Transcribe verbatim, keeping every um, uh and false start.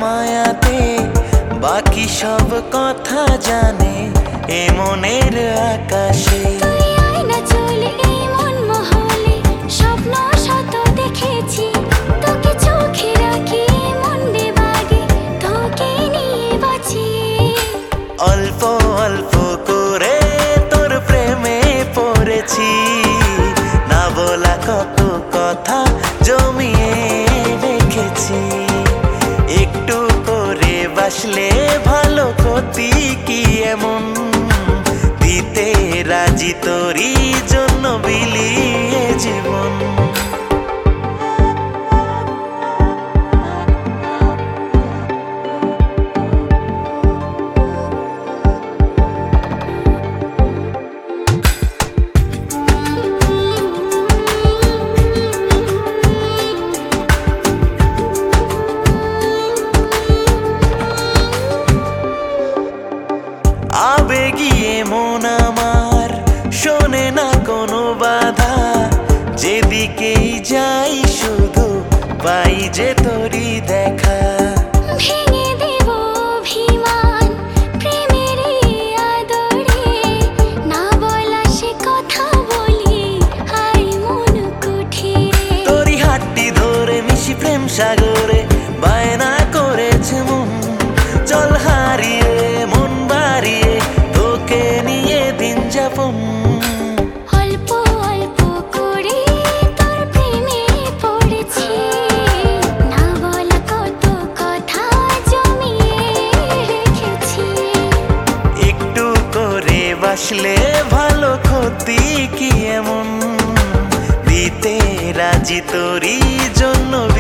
মায়াতে বাকি সব কথা জানে এ মনের আকাশে। তুই আয় না চলে এই মন মহলে, স্বপ্ন শত দেখেছি, তোকে চোখে রাখি মন বেবাগে, তোকে নিয়ে বাঁচি। অল্প অল্প করে তোর প্রেমে পড়েছি, না বলা কত কথা জমিয়ে রেখেছি। একটু করে বাসলে ভালো ক্ষতি কি এমন, দিতে রাজি তোরই জন্য বিলিয়ে জীবন। আবেগিয়ে মন আমার শোনে না কোনো বাধা, যেদিকেই যাই শুধু পাই যে তোরই দেখা। ভেঙে দেব অভিমান প্রেমের আদরে, না বলা সে কথা বলি হাই মন কুঠিরে। তোরই হাতটি ধরে মিশি প্রেম সাগরে, বায়না করেছে মন চল হারিয়ে মন বাড়িয়ে তোকে নিয়ে দিন যাপন। অল্প অল্প করে তোর প্রেমে পড়েছি, না বলা কত কথা জমিয়ে রেখেছি। একটু করে বাসলে ভালো ক্ষতি কি এমন, দিতে রাজি তোরই জন্য